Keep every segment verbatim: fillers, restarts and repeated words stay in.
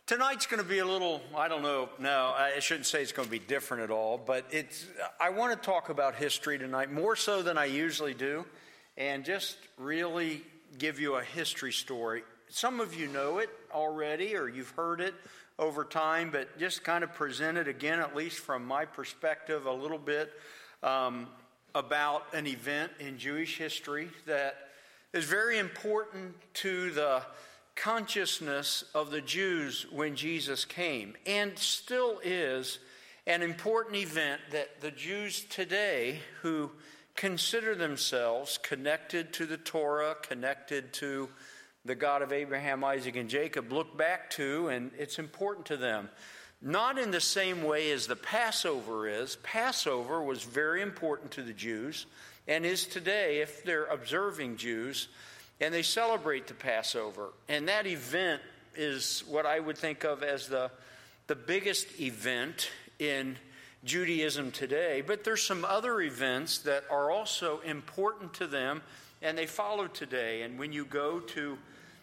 Tonight's going to be a little, I don't know, no, I shouldn't say it's going to be different at all, but it's. I want to talk about history tonight, more so than I usually do, and just really give you a history story. Some of you know it already, or you've heard it over time, but just kind of present it again, at least from my perspective, a little bit um, about an event in Jewish history that is very important to the consciousness of the Jews when Jesus came, and still is an important event that the Jews today who consider themselves connected to the Torah, connected to the God of Abraham, Isaac, and Jacob, look back to, and it's important to them. Not in the same way as the Passover is. Passover was very important to the Jews, and is today if they're observing Jews, and they celebrate the Passover. And that event is what I would think of as the, the biggest event in Judaism today. But there's some other events that are also important to them, and they follow today. And when you go to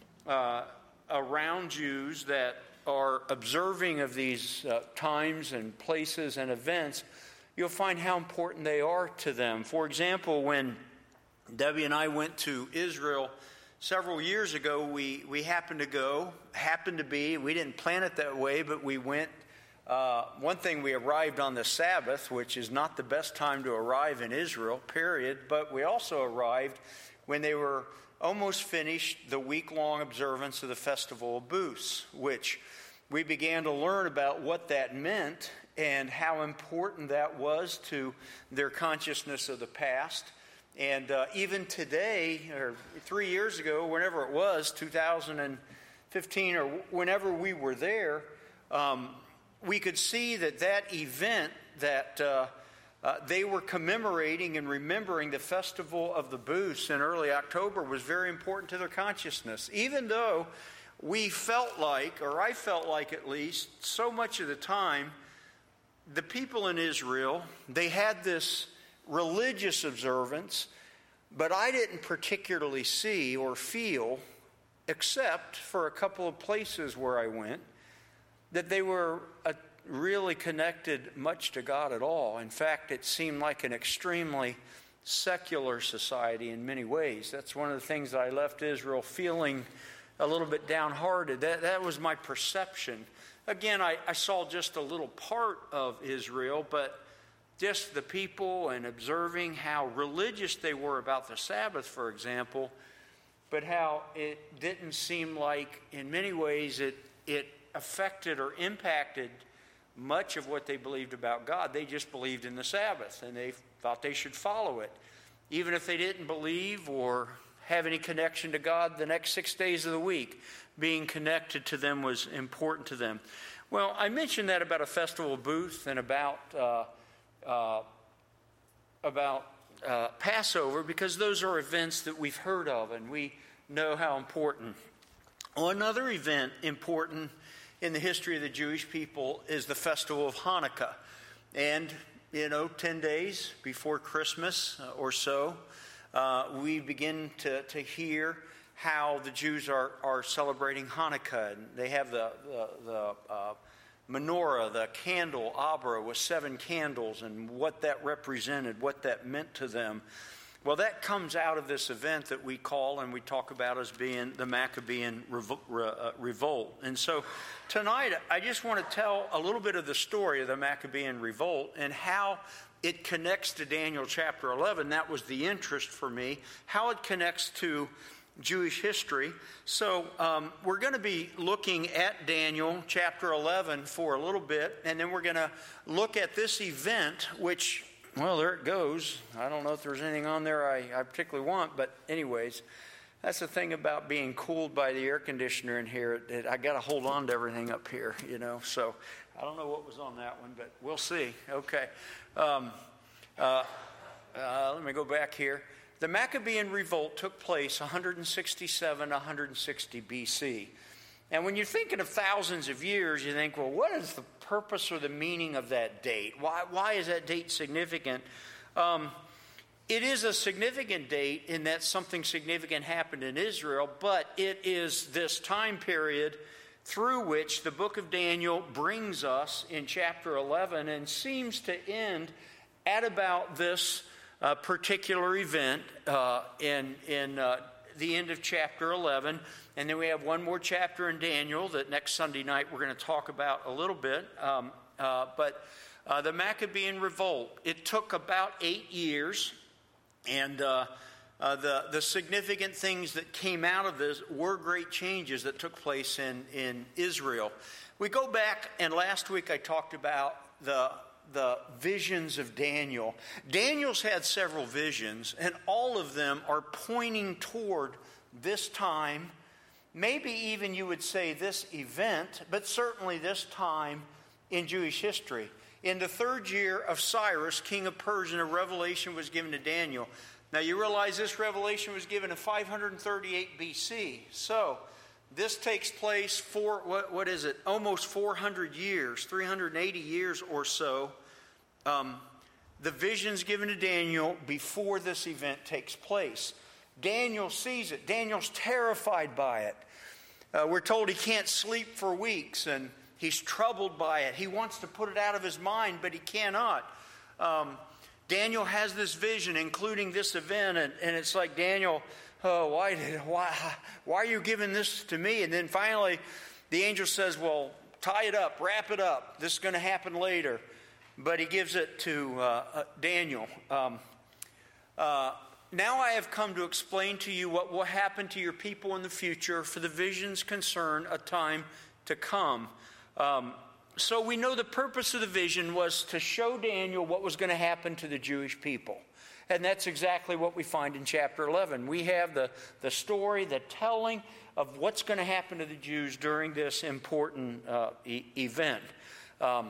uh, around Jews that are observing of these uh, times and places and events, you'll find how important they are to them. For example, when Debbie and I went to Israel several years ago, we, we happened to go, happened to be, we didn't plan it that way, but we went. Uh, one thing, we arrived on the Sabbath, which is not the best time to arrive in Israel, period, but we also arrived when they were almost finished the week-long observance of the Festival of Booths, which we began to learn about what that meant and how important that was to their consciousness of the past. And uh, even today, or three years ago, whenever it was, two thousand fifteen, or whenever we were there, um, we could see that that event that uh, uh, they were commemorating and remembering the Festival of the Booths in early October was very important to their consciousness. Even though we felt like, or I felt like at least, so much of the time, the people in Israel, they had this religious observance, but I didn't particularly see or feel, except for a couple of places where I went, that they were uh, really connected much to God at all. In fact, it seemed like an extremely secular society in many ways. That's one of the things that I left Israel feeling a little bit downhearted. That, that was my perception. Again, I, I saw just a little part of Israel, but just the people and observing how religious they were about the Sabbath, for example, but how it didn't seem like, in many ways, it it affected or impacted much of what they believed about God. They just believed in the Sabbath, and they thought they should follow it. Even if they didn't believe or have any connection to God the next six days of the week, being connected to them was important to them. Well, I mentioned that about a festival booth and about uh, uh, about uh, Passover, because those are events that we've heard of and we know how important. Another event important in the history of the Jewish people is the festival of Hanukkah. And, you know, ten days before Christmas uh, or so, uh, we begin to, to hear how the Jews are, are celebrating Hanukkah. And they have the, the, the uh, menorah, the candle, Abra, with seven candles, and what that represented, what that meant to them. Well, that comes out of this event that we call and we talk about as being the Maccabean Revolt. And so tonight, I just want to tell a little bit of the story of the Maccabean Revolt and how it connects to Daniel chapter eleven. That was the interest for me, how it connects to Jewish history. So um, we're going to be looking at Daniel chapter eleven for a little bit, and then we're going to look at this event, which, well, there it goes. I don't know if there's anything on there I, I particularly want, but anyways, that's the thing about being cooled by the air conditioner in here. It, it, I got to hold on to everything up here, you know. So I don't know what was on that one, but we'll see. Okay. Um, uh, uh, let me go back here. The Maccabean Revolt took place one sixty-seven to one sixty B C. And when you're thinking of thousands of years, you think, well, what is the purpose or the meaning of that date? Why, why is that date significant? Um, it is a significant date in that something significant happened in Israel, but it is this time period through which the book of Daniel brings us in chapter eleven and seems to end at about this uh, particular event uh, in, in uh, the end of chapter eleven. And then we have one more chapter in Daniel that next Sunday night we're going to talk about a little bit. Um, uh, but uh, the Maccabean revolt, it took about eight years. And uh, uh, the, the significant things that came out of this were great changes that took place in, in Israel. We go back, and last week I talked about the the visions of Daniel. Daniel's had several visions, and all of them are pointing toward this time, maybe even you would say this event, but certainly this time in Jewish history. In the third year of Cyrus, king of Persia, a revelation was given to Daniel. Now you realize this revelation was given in five thirty-eight B C. So this takes place for, what, what is it, almost four hundred years, three hundred eighty years or so. Um, the vision's given to Daniel before this event takes place. Daniel sees it. Daniel's terrified by it. Uh, we're told he can't sleep for weeks, and he's troubled by it. He wants to put it out of his mind, but he cannot. Um, Daniel has this vision, including this event, and, and it's like, Daniel, oh, why, did, why, why are you giving this to me? And then finally, the angel says, well, tie it up, wrap it up. This is going to happen later. But he gives it to uh, uh, Daniel. Um, uh, now I have come to explain to you what will happen to your people in the future, for the visions concern a time to come. Um, so we know the purpose of the vision was to show Daniel what was going to happen to the Jewish people. And that's exactly what we find in chapter eleven. We have the, the story, the telling of what's going to happen to the Jews during this important uh, e- event. Um,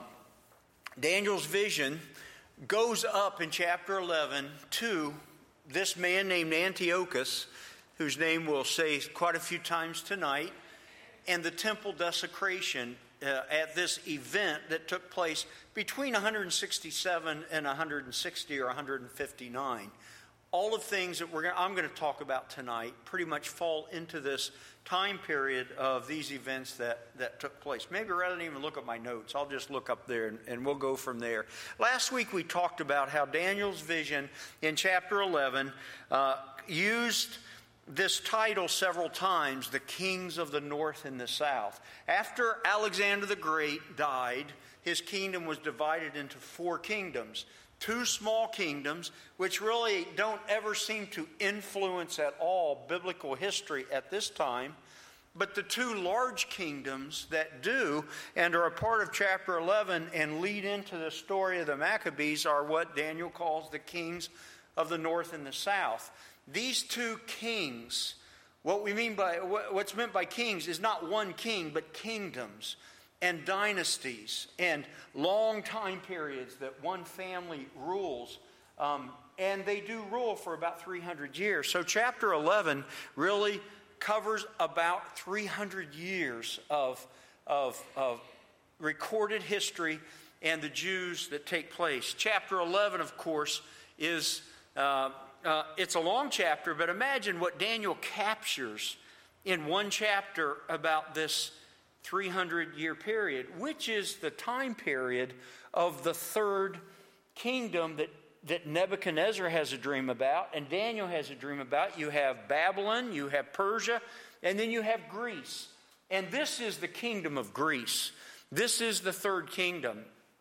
Daniel's vision goes up in chapter eleven to this man named Antiochus, whose name we'll say quite a few times tonight, and the temple desecration uh, at this event that took place between one sixty-seven and one sixty or one fifty-nine. All of things that we're gonna, I'm going to talk about tonight pretty much fall into this time period of these events that, that took place. Maybe rather than even look at my notes, I'll just look up there and, and we'll go from there. Last week we talked about how Daniel's vision in chapter eleven uh, used this title several times, the kings of the north and the south. After Alexander the Great died, his kingdom was divided into four kingdoms. Two small kingdoms, which really don't ever seem to influence at all biblical history at this time. But the two large kingdoms that do and are a part of chapter eleven and lead into the story of the Maccabees are what Daniel calls the kings of the north and the south. These two kings, what we mean by, what's meant by kings is not one king, but kingdoms and dynasties and long time periods that one family rules. Um, and they do rule for about three hundred years. So chapter eleven really covers about three hundred years of, of, of recorded history and the Jews that take place. Chapter eleven, of course, is uh, uh, it's a long chapter, but imagine what Daniel captures in one chapter about this three hundred year period, which is the time period of the third kingdom that, that Nebuchadnezzar has a dream about and Daniel has a dream about. You have Babylon, you have Persia, and then you have Greece. And this is the kingdom of Greece. This is the third kingdom.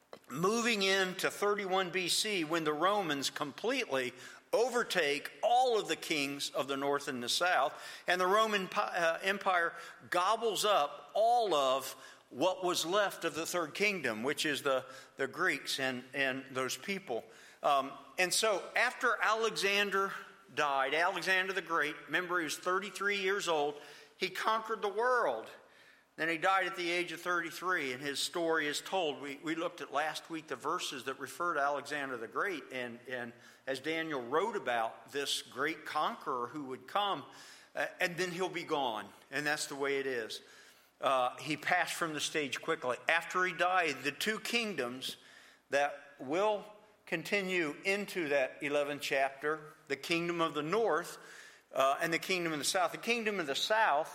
Moving into thirty-one B C, when the Romans completely overtake all of the kings of the north and the south, and the Roman uh, Empire gobbles up all of what was left of the third kingdom, which is the, the Greeks and, and those people. Um, and so after Alexander died, Alexander the Great, remember he was thirty-three years old, he conquered the world. Then he died at the age of thirty-three, and his story is told. We, we looked at last week the verses that refer to Alexander the Great, and, and as Daniel wrote about this great conqueror who would come, uh, and then he'll be gone, and that's the way it is. Uh, he passed from the stage quickly. After he died, the two kingdoms that will continue into that eleventh chapter, the kingdom of the north uh, and the kingdom of the south. The kingdom of the south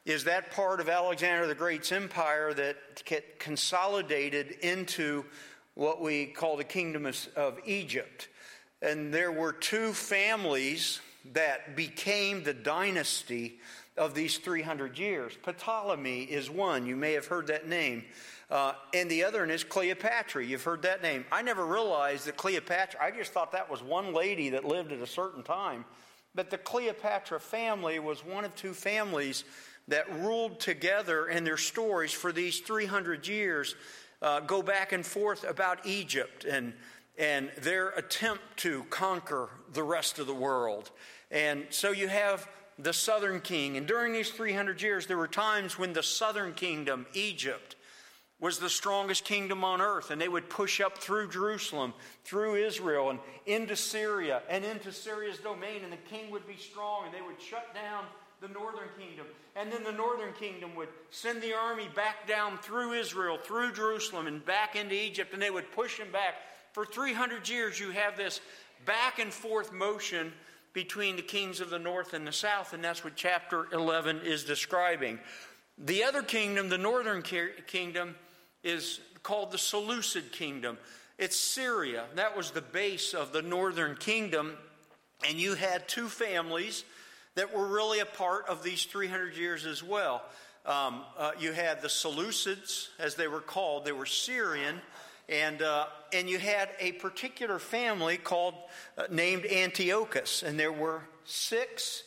is that part of Alexander the Great's empire that get consolidated into what we call the kingdom of, of Egypt. And there were two families that became the dynasty of these three hundred years. Ptolemy is one. You may have heard that name. Uh, and the other one is Cleopatra. You've heard that name. I never realized that Cleopatra, I just thought that was one lady that lived at a certain time. But the Cleopatra family was one of two families that ruled together, and their stories for these three hundred years uh, go back and forth about Egypt and, and their attempt to conquer the rest of the world. And so you have the southern king. And during these three hundred years, there were times when the southern kingdom, Egypt, was the strongest kingdom on earth. And they would push up through Jerusalem, through Israel, and into Syria, and into Syria's domain. And the king would be strong, and they would shut down the northern kingdom. And then the northern kingdom would send the army back down through Israel, through Jerusalem, and back into Egypt. And they would push them back. For three hundred years, you have this back and forth motion between the kings of the north and the south, and that's what chapter eleven is describing. The other kingdom, the northern kingdom, is called the Seleucid kingdom. It's Syria. That was the base of the northern kingdom, and you had two families that were really a part of these three hundred years as well. Um, uh, you had the Seleucids, as they were called. They were Syrian. And uh, and you had a particular family called, uh, named Antiochus. And there were six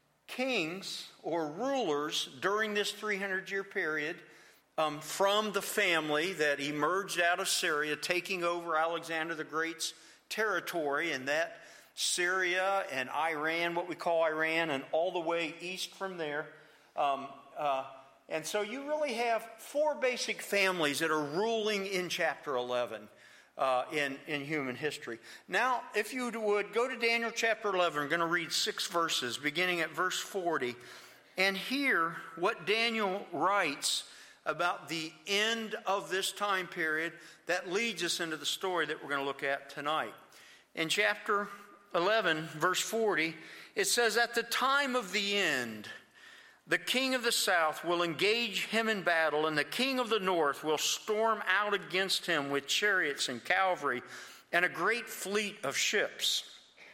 kings or rulers during this three hundred year period um, from the family that emerged out of Syria, taking over Alexander the Great's territory. And that Syria and Iran, what we call Iran, and all the way east from there. Um, uh, And so you really have four basic families that are ruling in chapter eleven uh, in, in human history. Now, if you would, go to Daniel chapter eleven. I'm going to read six verses, beginning at verse forty, and hear what Daniel writes about the end of this time period that leads us into the story that we're going to look at tonight. In chapter eleven, verse forty, it says, "At the time of the end, the king of the south will engage him in battle, and the king of the north will storm out against him with chariots and cavalry and a great fleet of ships.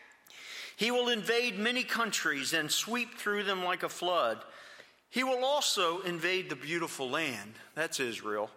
He will invade many countries and sweep through them like a flood. He will also invade the beautiful land," that's Israel.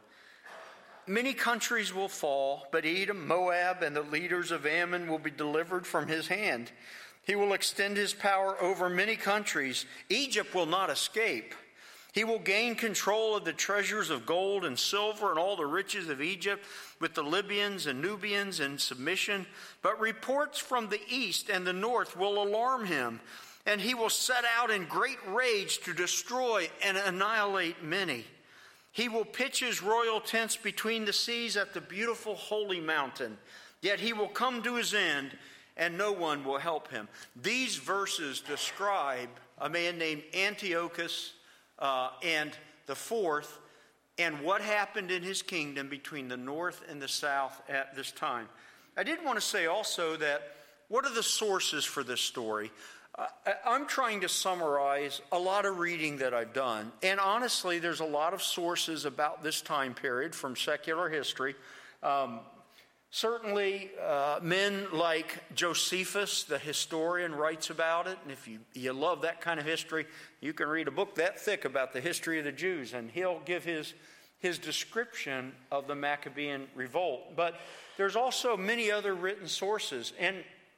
"Many countries will fall, but Edom, Moab, and the leaders of Ammon will be delivered from his hand. He will extend his power over many countries. Egypt will not escape. He will gain control of the treasures of gold and silver and all the riches of Egypt, with the Libyans and Nubians in submission. But reports from the east and the north will alarm him, and he will set out in great rage to destroy and annihilate many. He will pitch his royal tents between the seas at the beautiful holy mountain. Yet he will come to his end, and no one will help him." These verses describe a man named Antiochus uh, and the fourth, and what happened in his kingdom between the north and the south at this time. I did want to say also that, what are the sources for this story? Uh, I'm trying to summarize a lot of reading that I've done. And honestly, there's a lot of sources about this time period from secular history. Um, Certainly, uh, men like Josephus, the historian, writes about it. And if you, you love that kind of history, you can read a book that thick about the history of the Jews, and he'll give his, his description of the Maccabean revolt. But there's also many other written sources. And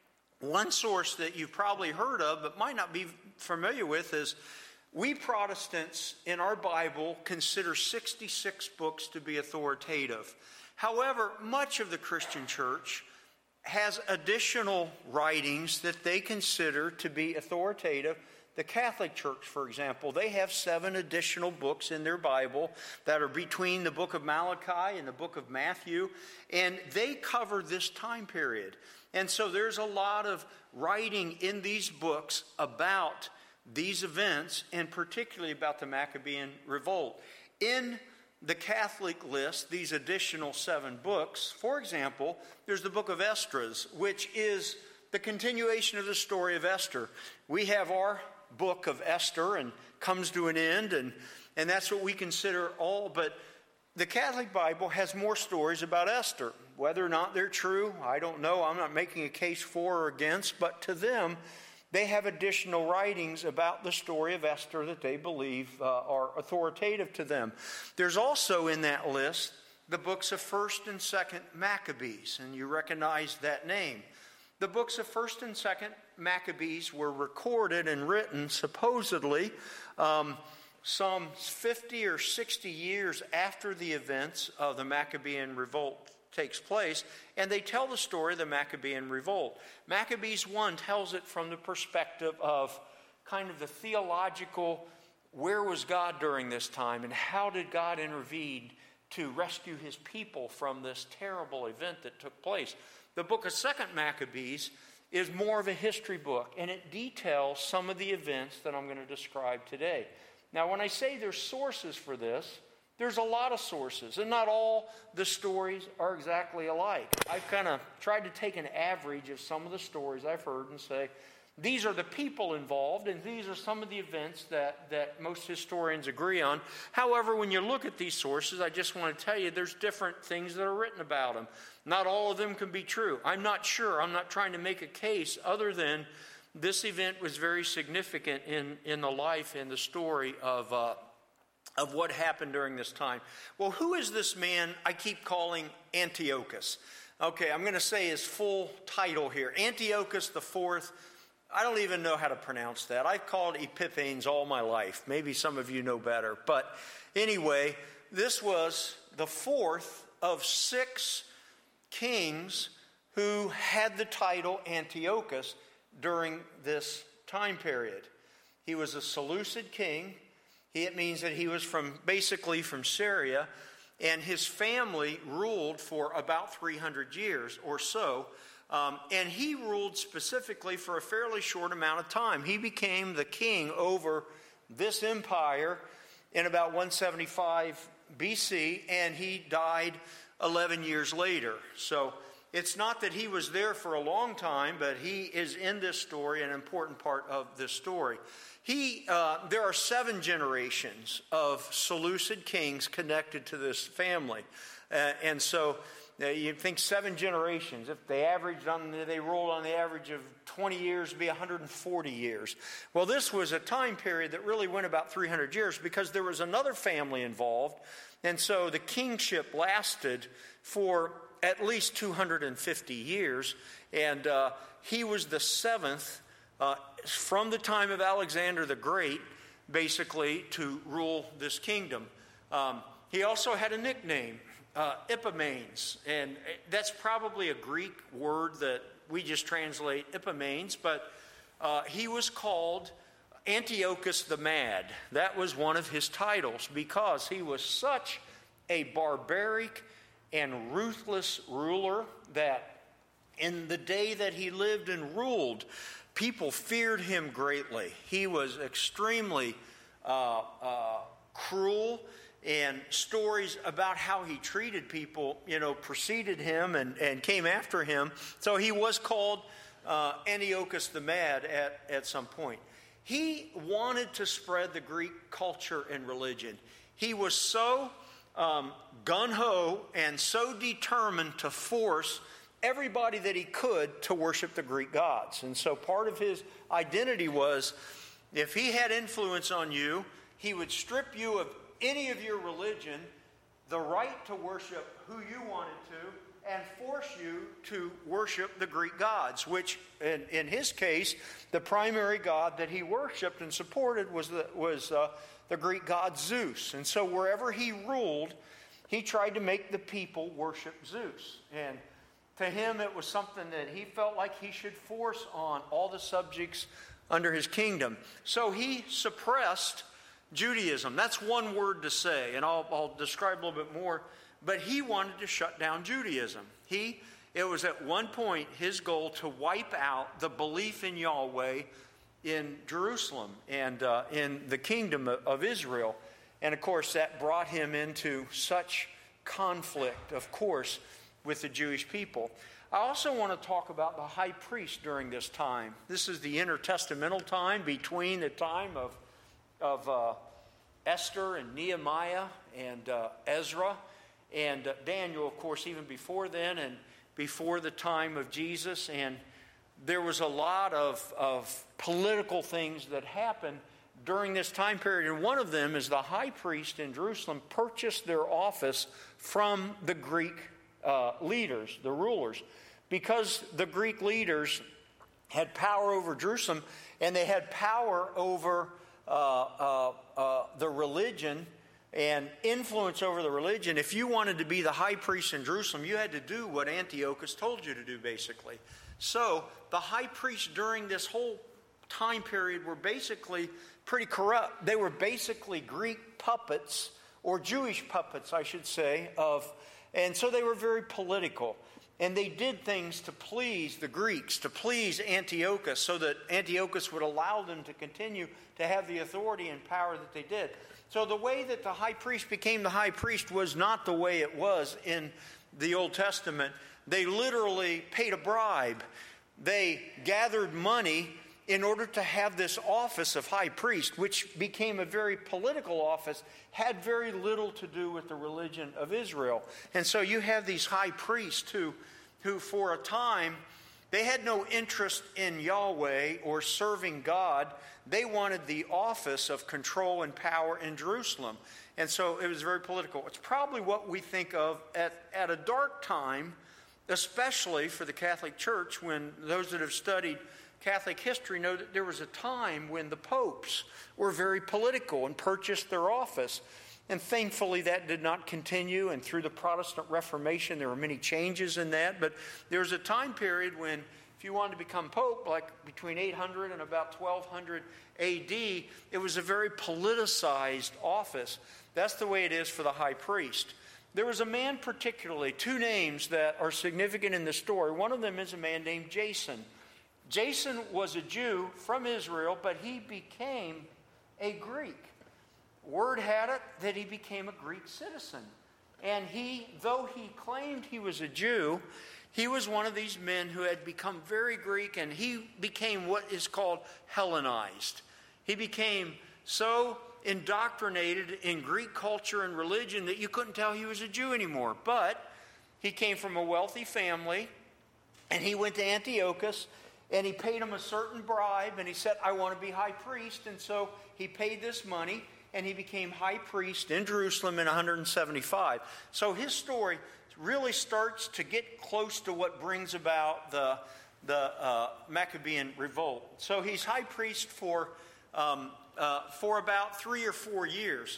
one source that you've probably heard of but might not be familiar with is, we Protestants in our Bible consider sixty-six books to be authoritative. However, much of the Christian church has additional writings that they consider to be authoritative. The Catholic Church, for example, they have seven additional books in their Bible that are between the book of Malachi and the book of Matthew, and they cover this time period. And so there's a lot of writing in these books about these events, and particularly about the Maccabean revolt. In the Catholic list, these additional seven books, for example, there's the book of Esdras, which is the continuation of the story of Esther. We have our book of Esther, and comes to an end, and, and that's what we consider all. But the Catholic Bible has more stories about Esther. Whether or not they're true, I don't know. I'm not making a case for or against, but to them, they have additional writings about the story of Esther that they believe uh, are authoritative to them. There's also in that list the books of First and Second Maccabees, and you recognize that name. The books of First and Second Maccabees were recorded and written supposedly um, some fifty or sixty years after the events of the Maccabean revolt takes place, and they tell the story of the Maccabean revolt. Maccabees one tells it from the perspective of kind of the theological, where was God during this time, and how did God intervene to rescue his people from this terrible event that took place. The book of Second Maccabees is more of a history book, and it details some of the events that I'm going to describe today. Now, when I say there's sources for this, there's a lot of sources, and not all the stories are exactly alike. I've kind of tried to take an average of some of the stories I've heard and say, these are the people involved, and these are some of the events that, that most historians agree on. However, when you look at these sources, I just want to tell you there's different things that are written about them. Not all of them can be true. I'm not sure. I'm not trying to make a case other than this event was very significant in, in the life and the story of uh, of what happened during this time. Well, who is this man I keep calling Antiochus? Okay, I'm going to say his full title here. Antiochus the Fourth. I don't even know how to pronounce that. I've called Epiphanes all my life. Maybe some of you know better. But anyway, this was the fourth of six kings who had the title Antiochus during this time period. He was a Seleucid king. He, it means that he was from basically from Syria, and his family ruled for about three hundred years or so. Um, and he ruled specifically for a fairly short amount of time. He became the king over this empire in about one seventy-five B C, and he died eleven years later. So it's not that he was there for a long time, but he is in this story, an important part of this story. He, uh, there are seven generations of Seleucid kings connected to this family. Uh, and so uh, you think seven generations. If they averaged on, they rolled on the average of twenty years, it'd be one hundred forty years. Well, this was a time period that really went about three hundred years because there was another family involved. And so the kingship lasted for at least two hundred fifty years. And uh, he was the seventh uh, from the time of Alexander the Great, basically, to rule this kingdom. Um, he also had a nickname, uh, Epimanes, and that's probably a Greek word that we just translate Epimanes, but uh, he was called Antiochus the Mad. That was one of his titles because he was such a barbaric and ruthless ruler that in the day that he lived and ruled, people feared him greatly. He was extremely uh, uh, cruel, and stories about how he treated people, you know, preceded him and, and came after him. So he was called uh, Antiochus the Mad at, at some point. He wanted to spread the Greek culture and religion. He was so um, gung-ho and so determined to force everybody that he could to worship the Greek gods. And so part of his identity was, if he had influence on you, he would strip you of any of your religion, the right to worship who you wanted to, and force you to worship the Greek gods, which in, in his case, the primary god that he worshipped and supported was the, was uh, the Greek god Zeus. And so wherever he ruled, he tried to make the people worship Zeus. And to him, it was something that he felt like he should force on all the subjects under his kingdom. So he suppressed Judaism. That's one word to say, and I'll, I'll describe a little bit more. But he wanted to shut down Judaism. He, it was at one point his goal to wipe out the belief in Yahweh in Jerusalem and uh, in the kingdom of, of Israel. And of course, that brought him into such conflict, of course, with the Jewish people. I also want to talk about the high priest during this time. This is the intertestamental time between the time of of uh, Esther and Nehemiah and uh, Ezra and uh, Daniel, of course, even before then and before the time of Jesus. And there was a lot of, of political things that happened during this time period. And one of them is the high priest in Jerusalem purchased their office from the Greek uh, leaders, the rulers, because the Greek leaders had power over Jerusalem and they had power over uh, uh, uh, the religion and influence over the religion. If you wanted to be the high priest in Jerusalem, you had to do what Antiochus told you to do, basically. So the high priests during this whole time period were basically pretty corrupt. They were basically Greek puppets, or Jewish puppets, I should say, of, and so they were very political. And they did things to please the Greeks, to please Antiochus, so that Antiochus would allow them to continue to have the authority and power that they did. So the way that the high priest became the high priest was not the way it was in the Old Testament. They literally paid a bribe. They gathered money in order to have this office of high priest, which became a very political office, had very little to do with the religion of Israel. And so you have these high priests who, who for a time, they had no interest in Yahweh or serving God. They wanted the office of control and power in Jerusalem. And so it was very political. It's probably what we think of at, at a dark time, especially for the Catholic Church, when those that have studied Catholic history know that there was a time when the popes were very political and purchased their office. And thankfully that did not continue, and through the Protestant Reformation there were many changes in that. But there was a time period when if you wanted to become pope, like between eight hundred and about twelve hundred A D, it was a very politicized office. That's the way it is for the high priest. There was a man particularly, two names that are significant in the story. One of them is a man named Jason. Jason was a Jew from Israel, but he became a Greek. Word had it that he became a Greek citizen. And he, though he claimed he was a Jew, he was one of these men who had become very Greek, and he became what is called Hellenized. He became so indoctrinated in Greek culture and religion that you couldn't tell he was a Jew anymore. But he came from a wealthy family, and he went to Antiochus, and he paid him a certain bribe, and he said, I want to be high priest. And so he paid this money, and he became high priest in Jerusalem in one hundred seventy-five. So his story really starts to get close to what brings about the, the uh, Maccabean revolt. So he's high priest for, um, uh, for about three or four years.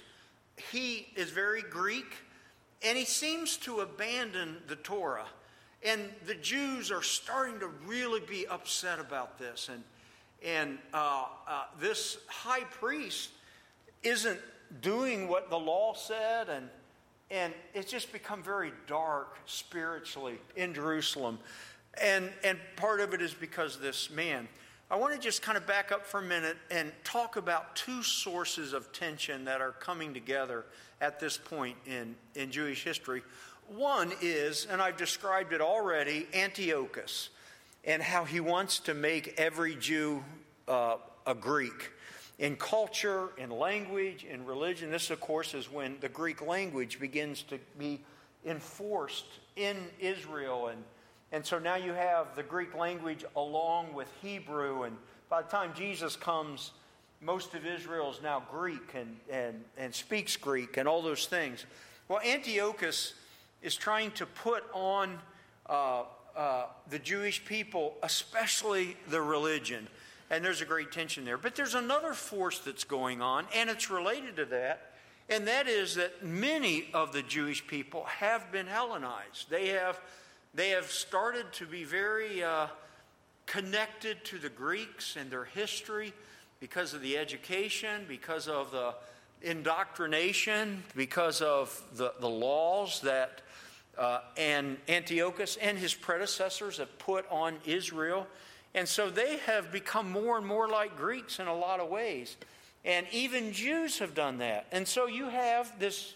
He is very Greek, and he seems to abandon the Torah. And the Jews are starting to really be upset about this. And, and uh, uh, this high priest isn't doing what the law said. And, and it's just become very dark spiritually in Jerusalem. And, and part of it is because of this man. I want to just kind of back up for a minute and talk about two sources of tension that are coming together at this point in, in Jewish history. One is, and I've described it already, Antiochus, and how he wants to make every Jew uh, a Greek. In culture, in language, in religion, this, of course, is when the Greek language begins to be enforced in Israel. And, and so now you have the Greek language along with Hebrew, and by the time Jesus comes, most of Israel is now Greek and, and, and speaks Greek and all those things. Well, Antiochus is trying to put on uh, uh, the Jewish people, especially the religion. And there's a great tension there. But there's another force that's going on, and it's related to that. And that is that many of the Jewish people have been Hellenized. They have, they have started to be very uh, connected to the Greeks and their history because of the education, because of the indoctrination, because of the, the laws that Uh, and Antiochus and his predecessors have put on Israel. And so they have become more and more like Greeks in a lot of ways. And even Jews have done that. And so you have this,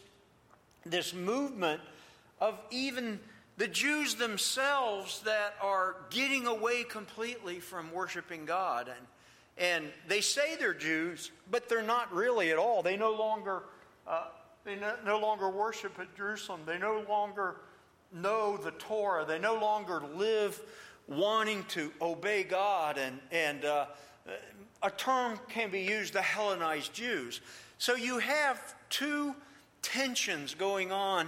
this movement of even the Jews themselves that are getting away completely from worshiping God. And, And they say they're Jews, but they're not really at all. They no longer, uh, they no, no longer worship at Jerusalem. They no longer know the Torah. They no longer live wanting to obey God. And, and uh, a term can be used, the Hellenized Jews. So you have two tensions going on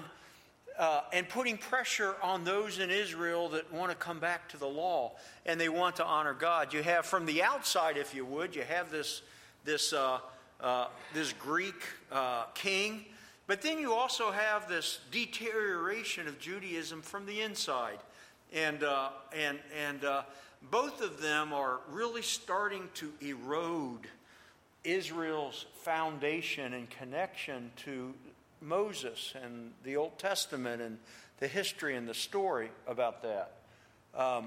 uh, and putting pressure on those in Israel that want to come back to the law and they want to honor God. You have from the outside, if you would, you have this this uh, uh, this Greek uh, king, but then you also have this deterioration of Judaism from the inside, and uh, and and uh, both of them are really starting to erode Israel's foundation and connection to Moses and the Old Testament and the history and the story about that. Um,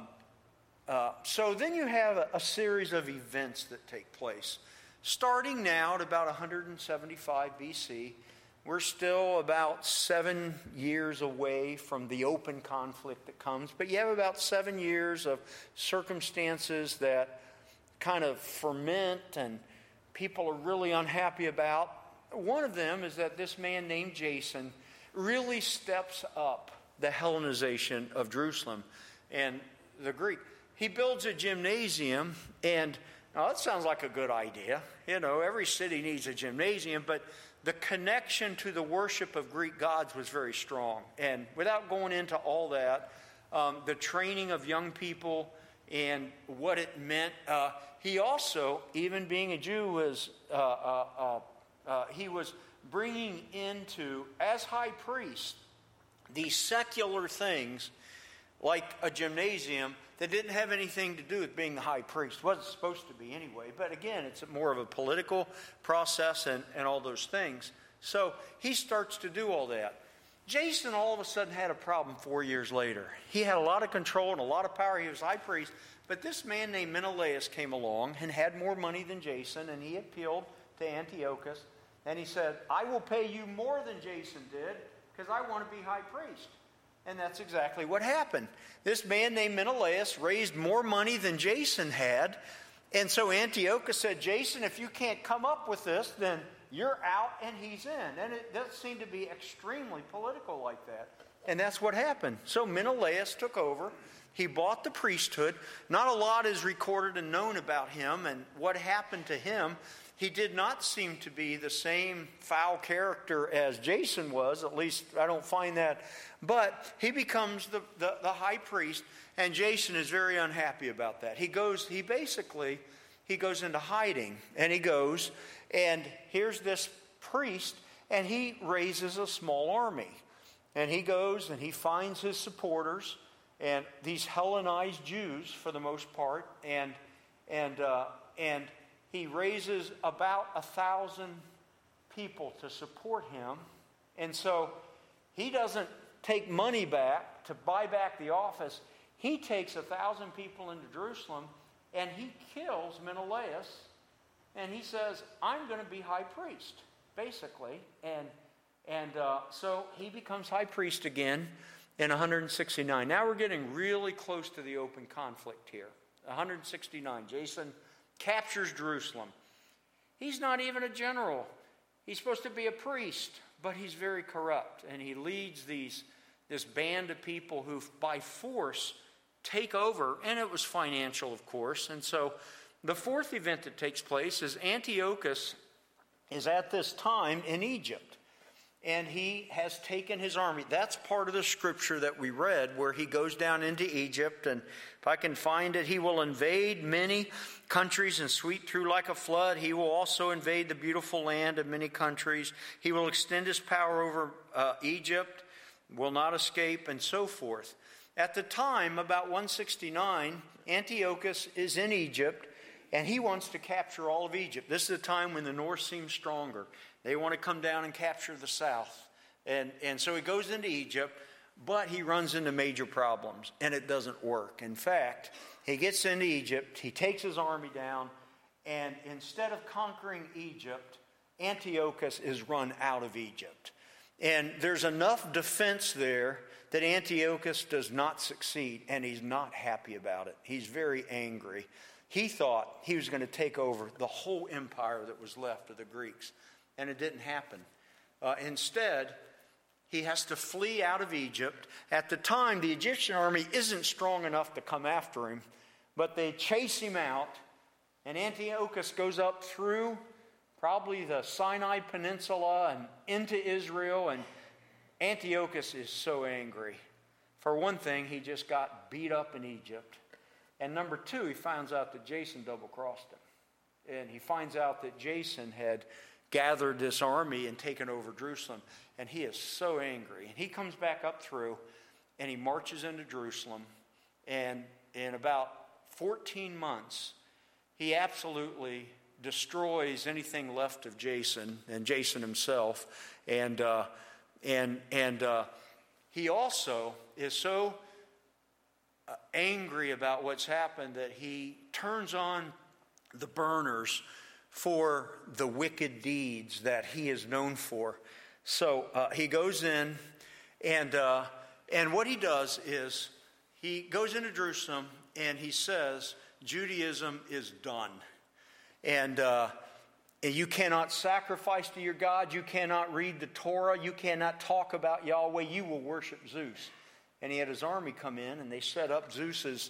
uh, so then you have a, a series of events that take place. Starting now at about one hundred seventy-five B C, we're still about seven years away from the open conflict that comes, but you have about seven years of circumstances that kind of ferment and people are really unhappy about. One of them is that this man named Jason really steps up the Hellenization of Jerusalem and the Greek. He builds a gymnasium, and now that sounds like a good idea. You know, every city needs a gymnasium, but the connection to the worship of Greek gods was very strong. And without going into all that, um, the training of young people and what it meant, uh, he also, even being a Jew, was uh, uh, uh, uh, he was bringing into, as high priest, these secular things like a gymnasium that didn't have anything to do with being the high priest. It wasn't supposed to be anyway. But again, it's more of a political process and, and all those things. So he starts to do all that. Jason all of a sudden had a problem four years later. He had a lot of control and a lot of power. He was high priest. But this man named Menelaus came along and had more money than Jason, and he appealed to Antiochus. And he said, I will pay you more than Jason did because I want to be high priest. And that's exactly what happened. This man named Menelaus raised more money than Jason had. And so Antiochus said, Jason, if you can't come up with this, then you're out and he's in. And it does seem to be extremely political like that. And that's what happened. So Menelaus took over. He bought the priesthood. Not a lot is recorded and known about him and what happened to him. He did not seem to be the same foul character as Jason was. At least I don't find that. But he becomes the, the, the high priest, and Jason is very unhappy about that. He goes, he basically, he goes into hiding, and he goes, and here's this priest, and he raises a small army. And he goes, and he finds his supporters, and these Hellenized Jews, for the most part, and and uh, and he raises about a thousand people to support him. And so he doesn't take money back to buy back the office. He takes a thousand people into Jerusalem and he kills Menelaus. And he says, I'm going to be high priest, basically. And, and uh, so he becomes high priest again in one hundred sixty-nine. Now we're getting really close to the open conflict here. one hundred sixty-nine, Jason captures Jerusalem. He's not even a general. He's supposed to be a priest, but he's very corrupt. And he leads these this band of people who, by force, take over. And it was financial, of course. And so the fourth event that takes place is Antiochus is at this time in Egypt. And he has taken his army. That's part of the scripture that we read where he goes down into Egypt. And if I can find it, he will invade many countries and sweep through like a flood. He will also invade the beautiful land of many countries. He will extend his power over uh, Egypt, will not escape, and so forth. At the time, about one sixty-nine, Antiochus is in Egypt, and he wants to capture all of Egypt. This is the time when the north seems stronger. They want to come down and capture the south. And, and so he goes into Egypt, but he runs into major problems, and it doesn't work. In fact, he gets into Egypt, he takes his army down, and instead of conquering Egypt, Antiochus is run out of Egypt. And there's enough defense there that Antiochus does not succeed, and he's not happy about it. He's very angry. he thought he was going to take over the whole empire that was left of the Greeks. And it didn't happen. Uh, instead, he has to flee out of Egypt. At the time, the Egyptian army isn't strong enough to come after him, but they chase him out, and Antiochus goes up through probably the Sinai Peninsula and into Israel, and Antiochus is so angry. For one thing, he just got beat up in Egypt. And number two, he finds out that Jason double-crossed him. And he finds out that Jason had gathered this army and taken over Jerusalem. And he is so angry. And he comes back up through, and he marches into Jerusalem. And in about fourteen months, he absolutely destroys anything left of Jason and Jason himself. And uh, and and uh, he also is so uh, angry about what's happened that he turns on the burners for the wicked deeds that he is known for. So uh, he goes in, and uh, and what he does is he goes into Jerusalem and he says, Judaism is done. And uh, you cannot sacrifice to your God. You cannot read the Torah. You cannot talk about Yahweh. You will worship Zeus. And he had his army come in, and they set up Zeus's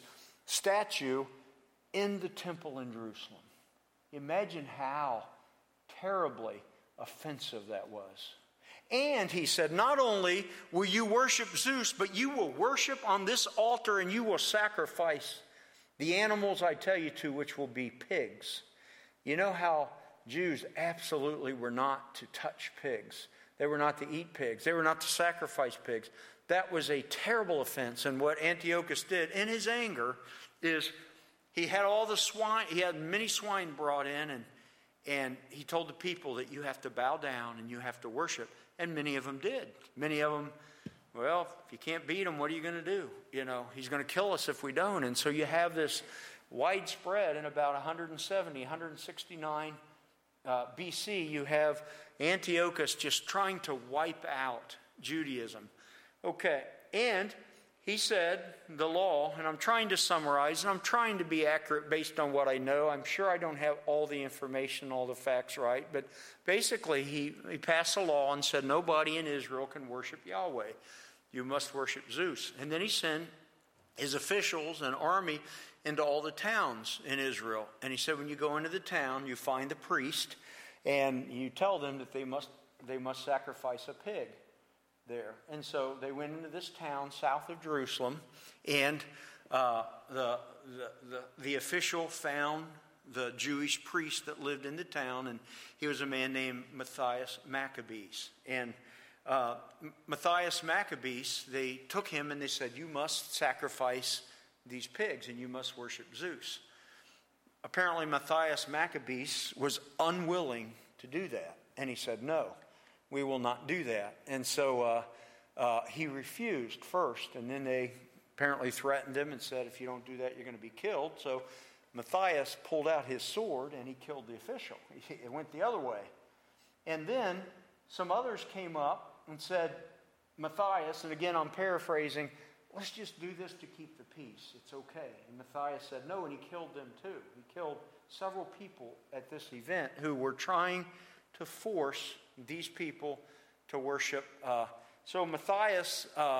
statue in the temple in Jerusalem. Imagine how terribly offensive that was. And he said, not only will you worship Zeus, but you will worship on this altar, and you will sacrifice the animals I tell you to, which will be pigs. You know how Jews absolutely were not to touch pigs. They were not to eat pigs. They were not to sacrifice pigs. That was a terrible offense. And what Antiochus did in his anger is he had all the swine, he had many swine brought in, and, and he told the people that you have to bow down and you have to worship. And many of them did. Many of them, well, if you can't beat him, what are you going to do? You know, he's going to kill us if we don't. And so you have this widespread in about one seventy, one sixty-nine uh, B C, you have Antiochus just trying to wipe out Judaism. Okay, and he said the law, and I'm trying to summarize, and I'm trying to be accurate based on what I know. I'm sure I don't have all the information, all the facts right, but basically he, he passed a law and said nobody in Israel can worship Yahweh. You must worship Zeus. And then he sent his officials and army into all the towns in Israel. And he said when you go into the town, you find the priest, and you tell them that they must they must sacrifice a pig there. And so they went into this town south of Jerusalem, and uh, the, the, the, the official found the Jewish priest that lived in the town, and he was a man named Matthias Maccabees. And uh, Matthias Maccabees, they took him and they said, you must sacrifice these pigs and you must worship Zeus. Apparently Matthias Maccabees was unwilling to do that, and he said, no, we will not do that. And so uh, uh, he refused first, and then they apparently threatened him and said, if you don't do that, you're going to be killed. So Matthias pulled out his sword and he killed the official. It went the other way. And then some others came up and said, Matthias, and again I'm paraphrasing, let's just do this to keep the peace. It's okay. And Matthias said no, and he killed them too. He killed several people at this event who were trying to force these people to worship. Uh, so Matthias, uh,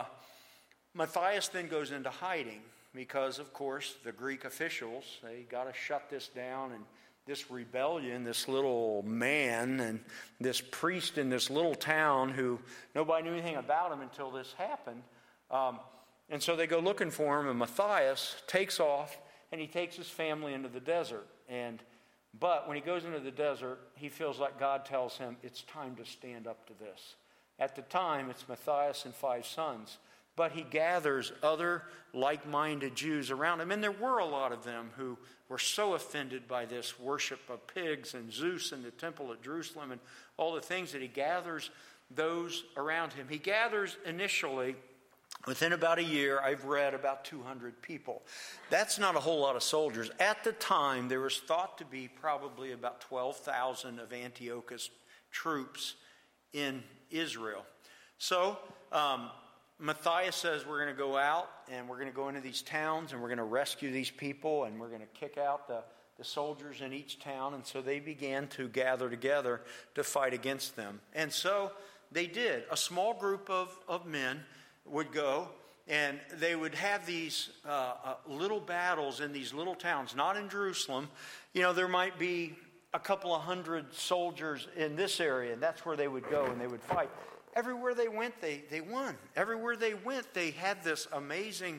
Matthias then goes into hiding because, of course, the Greek officials, they got to shut this down, and this rebellion, this little man and this priest in this little town who nobody knew anything about him until this happened. Um, and so they go looking for him, and Matthias takes off, and he takes his family into the desert. And But when he goes into the desert, he feels like God tells him, it's time to stand up to this. At the time, it's Matthias and five sons. But he gathers other like-minded Jews around him. And there were a lot of them who were so offended by this worship of pigs and Zeus in the temple at Jerusalem and all the things that he gathers those around him. He gathers initially, within about a year, I've read about two hundred people. That's not a whole lot of soldiers. At the time, there was thought to be probably about twelve thousand of Antiochus troops in Israel. So, um, Matthias says we're going to go out and we're going to go into these towns and we're going to rescue these people and we're going to kick out the the soldiers in each town, and so they began to gather together to fight against them. And so they did. A small group of, of men would go, and they would have these uh, uh, little battles in these little towns, not in Jerusalem. You know, there might be a couple of hundred soldiers in this area, and that's where they would go and they would fight. Everywhere they went, they, they won. Everywhere they went, they had this amazing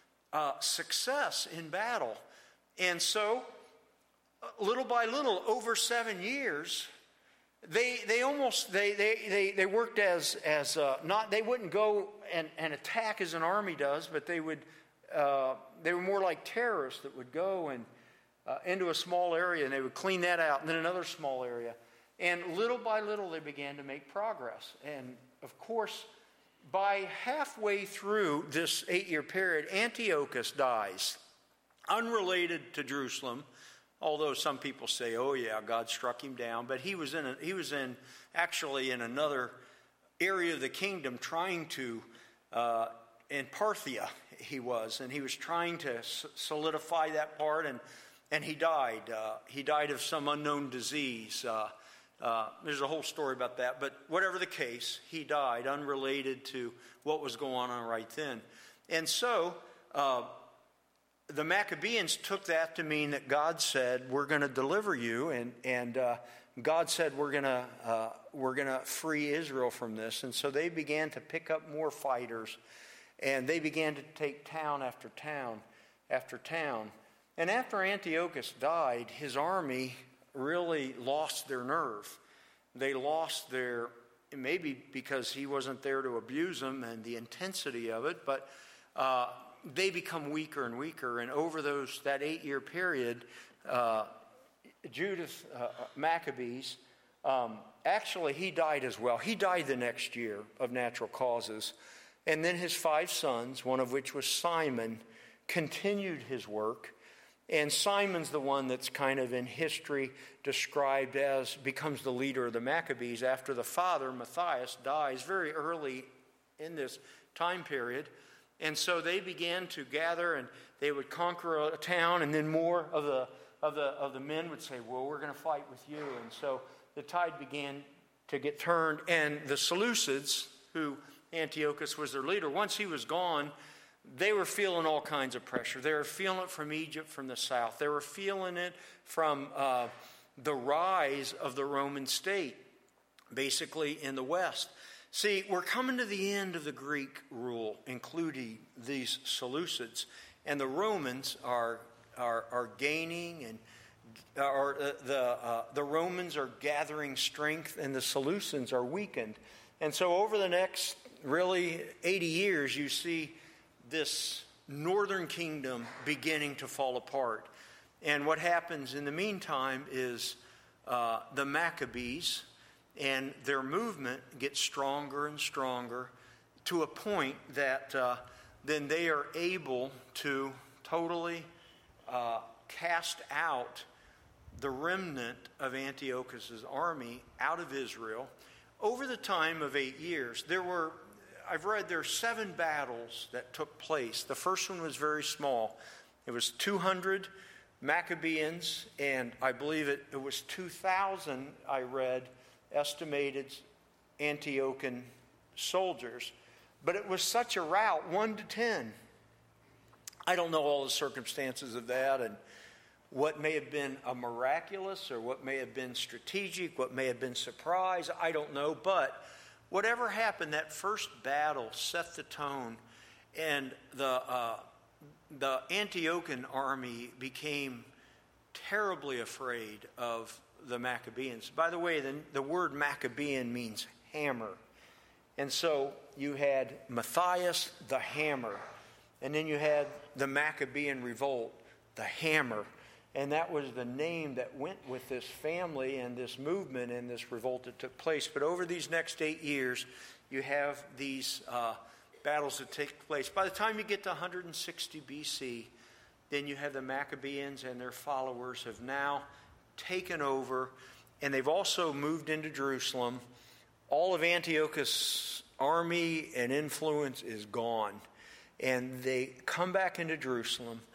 uh, success in battle. And so, little by little, over seven years, they they almost they they they, they worked as as uh, not they wouldn't go and, and attack as an army does, but they would uh, they were more like terrorists that would go and uh, into a small area, and they would clean that out, and then another small area, and little by little they began to make progress. And of course, by halfway through this eight-year period, Antiochus dies, unrelated to Jerusalem. Although some people say, "Oh yeah, God struck him down," but he was in a, he was in actually in another area of the kingdom, trying to uh, in Parthia he was, and he was trying to solidify that part, and and he died. Uh, he died of some unknown disease. Uh, uh, there's a whole story about that, but whatever the case, he died, unrelated to what was going on right then, and so. Uh, The Maccabees took that to mean that God said, "We're going to deliver you," and and uh, God said, "We're going to uh, we're going to free Israel from this." And so they began to pick up more fighters, and they began to take town after town after town. And after Antiochus died, his army really lost their nerve. They lost their, maybe because he wasn't there to abuse them and the intensity of it, but. Uh, They become weaker and weaker, and over those that eight-year period, uh, Judas uh, Maccabees, um, actually he died as well. He died the next year of natural causes, and then his five sons, one of which was Simon, continued his work, and Simon's the one that's kind of in history described as becomes the leader of the Maccabees after the father, Matthias, dies very early in this time period. And so they began to gather, and they would conquer a town, and then more of the of the of the men would say, "Well, we're going to fight with you." And so the tide began to get turned, and the Seleucids, who Antiochus was their leader, once he was gone, they were feeling all kinds of pressure. They were feeling it from Egypt, from the south. They were feeling it from uh, the rise of the Roman state, basically in the west. See, we're coming to the end of the Greek rule, including these Seleucids, and the Romans are are, are gaining, and are uh, the uh, the Romans are gathering strength, and the Seleucids are weakened. And so, over the next really eighty years, you see this northern kingdom beginning to fall apart. And what happens in the meantime is uh, the Maccabees. And their movement gets stronger and stronger to a point that uh, then they are able to totally uh, cast out the remnant of Antiochus' army out of Israel. Over the time of eight years, there were, I've read there are seven battles that took place. The first one was very small. It was two hundred Maccabees, and I believe it, it was two thousand, I read, estimated Antiochian soldiers, but it was such a rout, one to ten. I don't know all the circumstances of that and what may have been a miraculous or what may have been strategic, what may have been surprise, I don't know, but whatever happened, that first battle set the tone, and the uh, the Antiochian army became terribly afraid of the Maccabees. By the way, the, the word Maccabean means hammer. And so you had Matthias, the hammer. And then you had the Maccabean revolt, the hammer. And that was the name that went with this family and this movement and this revolt that took place. But over these next eight years, you have these uh, battles that take place. By the time you get to one hundred sixty B C, then you have the Maccabees and their followers have now taken over, and they've also moved into Jerusalem. All of Antiochus' army and influence is gone, and they come back into Jerusalem,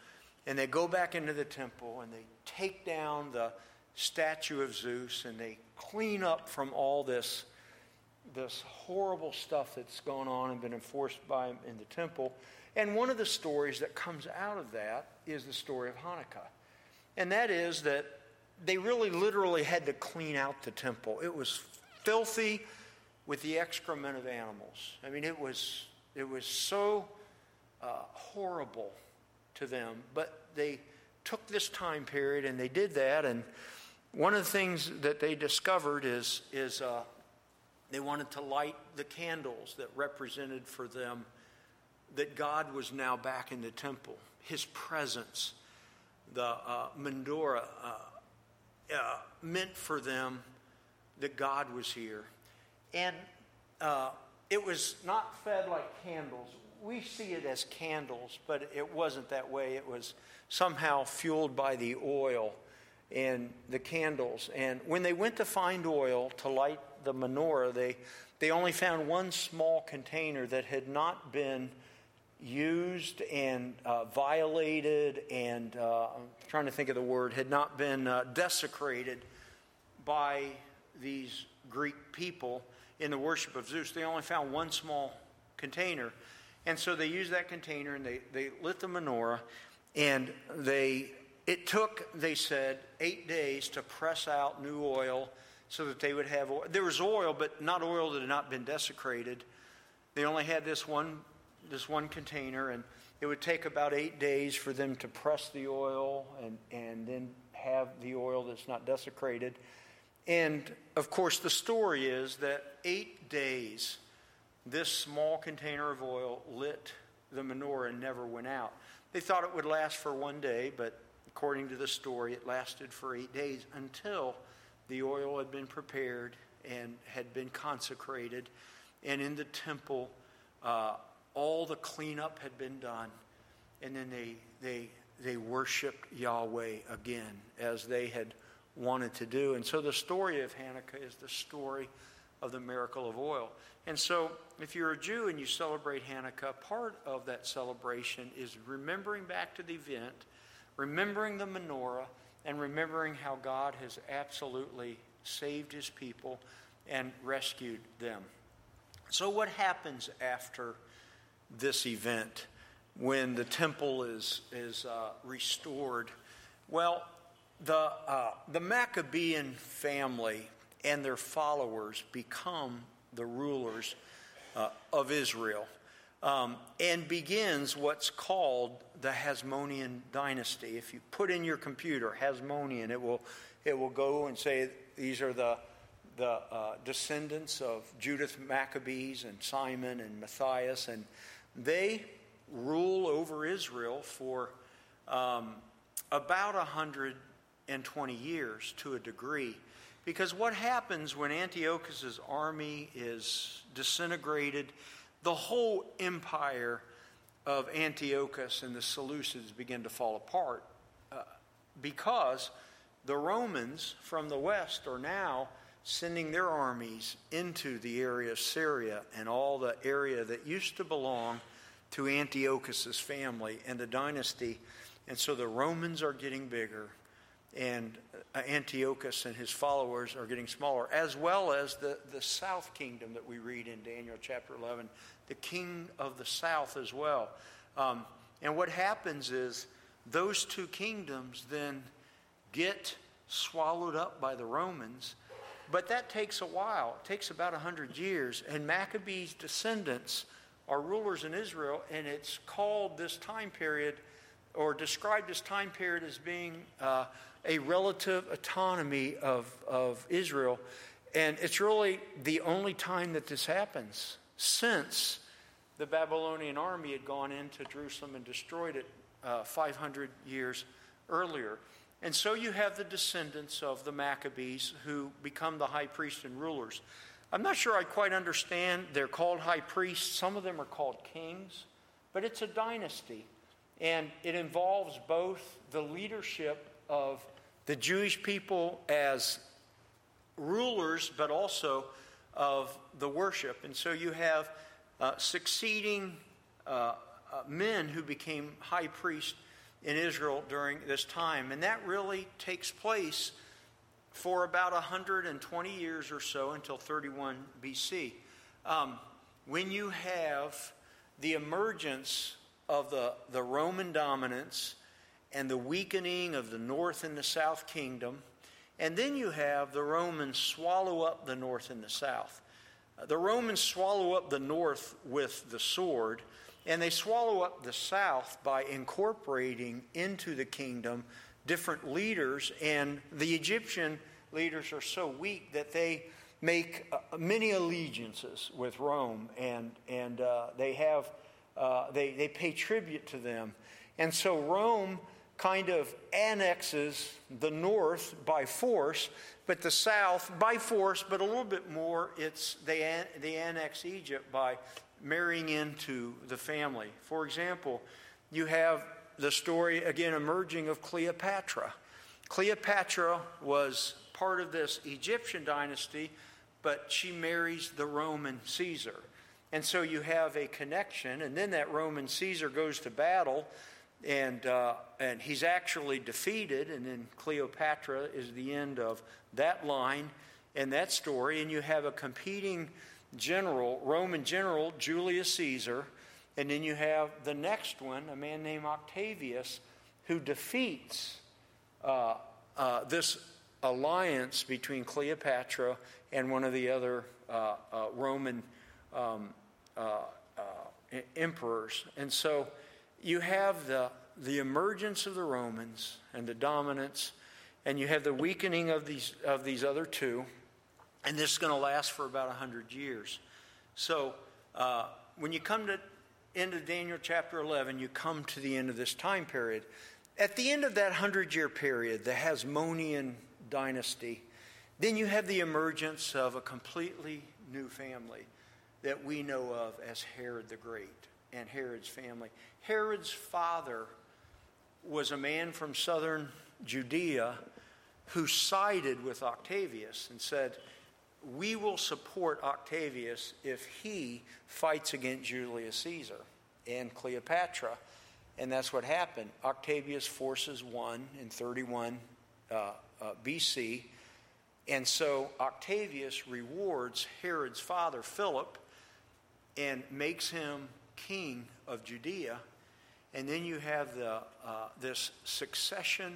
And they go back into the temple and they take down the statue of Zeus and they clean up from all this, this horrible stuff that's gone on and been enforced by him in the temple. And one of the stories that comes out of that is the story of Hanukkah. And that is that they really literally had to clean out the temple. It was filthy with the excrement of animals. I mean, it was it was so uh, horrible to them. But they took this time period and they did that. And one of the things that they discovered is, is uh, they wanted to light the candles that represented for them that God was now back in the temple. His presence, the uh, menorah, uh, uh, meant for them that God was here. And uh, it was not fed like candles. We see it as candles, but it wasn't that way. It was somehow fueled by the oil and the candles. And when they went to find oil to light the menorah, they, they only found one small container that had not been used and uh, violated and, uh, I'm trying to think of the word, had not been uh, desecrated by these Greek people in the worship of Zeus. They only found one small container. And so they used that container and they, they lit the menorah. And they it took, they said, eight days to press out new oil so that they would have oil. There was oil, but not oil that had not been desecrated. They only had this one this one container, and it would take about eight days for them to press the oil and, and then have the oil that's not desecrated. And, of course, the story is that eight days, this small container of oil lit the menorah and never went out. They thought it would last for one day, but according to the story, it lasted for eight days until the oil had been prepared and had been consecrated. And in the temple, uh, all the cleanup had been done, and then they they they worshiped Yahweh again as they had wanted to do. And so the story of Hanukkah is the story of the miracle of oil. And so if you're a Jew and you celebrate Hanukkah, part of that celebration is remembering back to the event, remembering the menorah, and remembering how God has absolutely saved his people and rescued them. So what happens after this event when the temple is is uh, restored? Well, the uh, the Maccabean family and their followers become the rulers uh, of Israel, um, and begins what's called the Hasmonean dynasty. If you put in your computer Hasmonean, it will it will go and say these are the the uh, descendants of Judith Maccabees and Simon and Matthias, and they rule over Israel for um, about one hundred twenty years to a degree. Because what happens when Antiochus' army is disintegrated, the whole empire of Antiochus and the Seleucids begin to fall apart. Uh, because the Romans from the west are now sending their armies into the area of Syria and all the area that used to belong to Antiochus' family and the dynasty. And so the Romans are getting bigger, and Antiochus and his followers are getting smaller, as well as the, the south kingdom that we read in Daniel chapter eleven, the king of the south as well. Um, and what happens is those two kingdoms then get swallowed up by the Romans. But that takes a while. It takes about one hundred years. And Maccabees' descendants are rulers in Israel, and it's called this time period, or described this time period as being uh, a relative autonomy of, of Israel. And it's really the only time that this happens since the Babylonian army had gone into Jerusalem and destroyed it uh, five hundred years earlier. And so you have the descendants of the Maccabees who become the high priests and rulers. I'm not sure I quite understand. They're called high priests. Some of them are called kings. But it's a dynasty. And it involves both the leadership of the Jewish people as rulers, but also of the worship. And so you have uh, succeeding uh, uh, men who became high priests in Israel during this time. And that really takes place for about one hundred twenty years or so until thirty-one B C. Um, when you have the emergence of the, the Roman dominance and the weakening of the north and the south kingdom, and then you have the Romans swallow up the north and the south. The Romans swallow up the north with the sword, and they swallow up the south by incorporating into the kingdom different leaders. And the Egyptian leaders are so weak that they make uh, many allegiances with Rome, and and uh, they have uh, they they pay tribute to them. And so Rome kind of annexes the north by force, but the south by force, but a little bit more, it's they, an, they annex Egypt by marrying into the family. For example, you have the story, again, emerging of Cleopatra. Cleopatra was part of this Egyptian dynasty, but she marries the Roman Caesar. And so you have a connection, and then that Roman Caesar goes to battle, And uh, and he's actually defeated, and then Cleopatra is the end of that line and that story. And you have a competing general, Roman general, Julius Caesar, and then you have the next one, a man named Octavius, who defeats uh, uh, this alliance between Cleopatra and one of the other uh, uh, Roman um, uh, uh, emperors. And so you have the the emergence of the Romans and the dominance, and you have the weakening of these of these other two, and this is going to last for about a hundred years. So uh, when you come to end of Daniel chapter eleven, you come to the end of this time period. At the end of that hundred-year period, the Hasmonean dynasty, then you have the emergence of a completely new family that we know of as Herod the Great and Herod's family. Herod's father was a man from southern Judea who sided with Octavius and said, we will support Octavius if he fights against Julius Caesar and Cleopatra. And that's what happened. Octavius' forces won in thirty-one uh, uh, B C. And so Octavius rewards Herod's father, Philip, and makes him king of Judea. And then you have the uh, this succession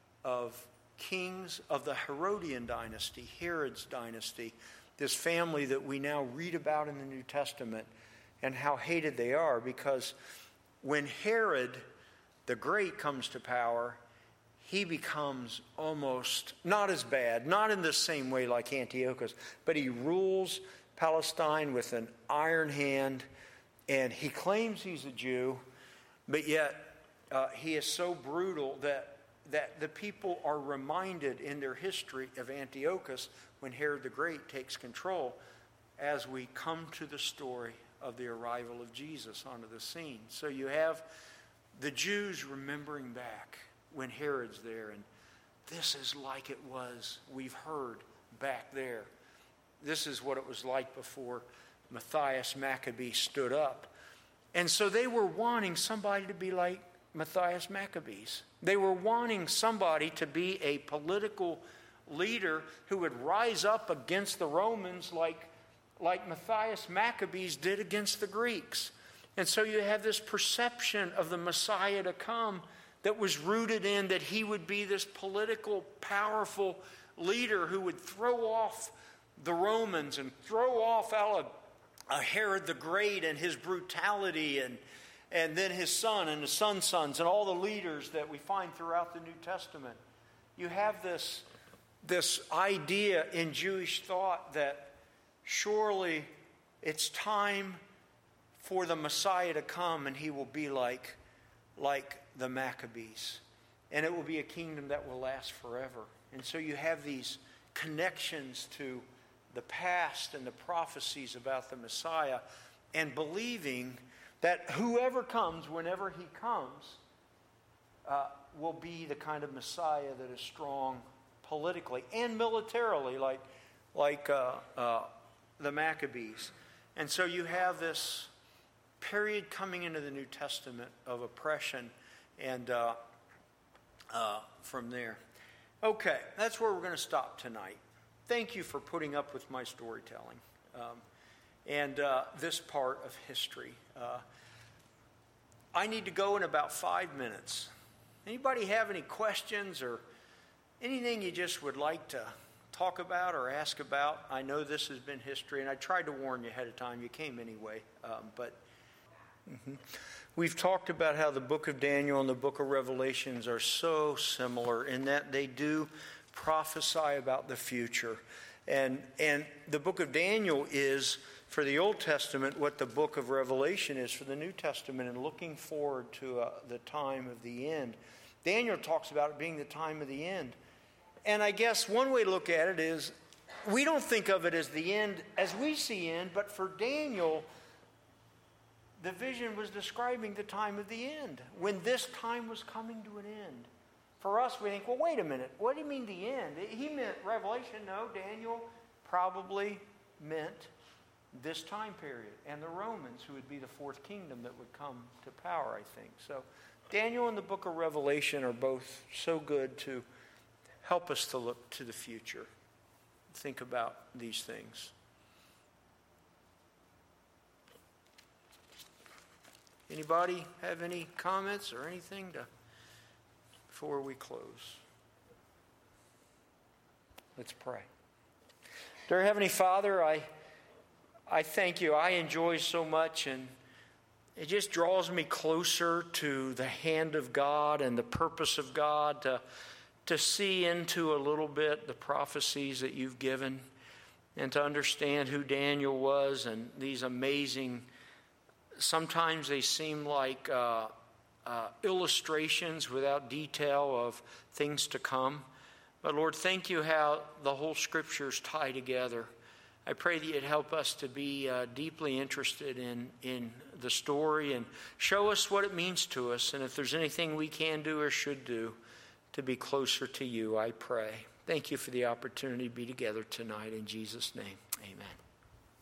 of kings of the Herodian dynasty, Herod's dynasty, this family that we now read about in the New Testament, and how hated they are, because when Herod the Great comes to power, he becomes almost not as bad, not in the same way like Antiochus, but he rules Palestine with an iron hand, and he claims he's a Jew, but yet uh, he is so brutal that, that the people are reminded in their history of Antiochus when Herod the Great takes control, as we come to the story of the arrival of Jesus onto the scene. So you have the Jews remembering back when Herod's there, and this is like it was, we've heard, back there. This is what it was like before Matthias Maccabee stood up. And so they were wanting somebody to be like Matthias Maccabees. They were wanting somebody to be a political leader who would rise up against the Romans like, like Matthias Maccabees did against the Greeks. And so you have this perception of the Messiah to come that was rooted in that he would be this political, powerful leader who would throw off the Romans and throw off uh, Herod the Great and his brutality, and, and then his son and his son's sons and all the leaders that we find throughout the New Testament. You have this, this idea in Jewish thought that surely it's time for the Messiah to come, and he will be like, like the Maccabees. And it will be a kingdom that will last forever. And so you have these connections to the past and the prophecies about the Messiah, and believing that whoever comes, whenever he comes, uh, will be the kind of Messiah that is strong politically and militarily, like, like uh, uh, the Maccabees. And so you have this period coming into the New Testament of oppression, and uh, uh, from there. Okay, that's where we're going to stop tonight. Thank you for putting up with my storytelling um, and uh, this part of history. Uh, I need to go in about five minutes. Anybody have any questions or anything you just would like to talk about or ask about? I know this has been history, and I tried to warn you ahead of time. You came anyway, um, but mm-hmm. We've talked about how the book of Daniel and the book of Revelations are so similar in that they do prophesy about the future. And, and the book of Daniel is, for the Old Testament, what the book of Revelation is for the New Testament, and looking forward to uh, the time of the end. Daniel talks about it being the time of the end. And I guess one way to look at it is, we don't think of it as the end as we see end, but for Daniel, the vision was describing the time of the end, when this time was coming to an end. For us, we think, well, wait a minute. What do you mean the end? He meant Revelation. No, Daniel probably meant this time period, and the Romans, who would be the fourth kingdom that would come to power, I think. So Daniel and the book of Revelation are both so good to help us to look to the future, think about these things. Anybody have any comments or anything to, before we close? Let's pray. Dear Heavenly Father, I I thank you. I enjoy so much, and it just draws me closer to the hand of God and the purpose of God, to, to see into a little bit the prophecies that you've given, and to understand who Daniel was and these amazing, sometimes they seem like uh, uh, illustrations without detail of things to come. But Lord, thank you how the whole Scriptures tie together. I pray that you'd help us to be uh, deeply interested in, in the story and show us what it means to us. And if there's anything we can do or should do to be closer to you, I pray. Thank you for the opportunity to be together tonight. In Jesus' name, amen.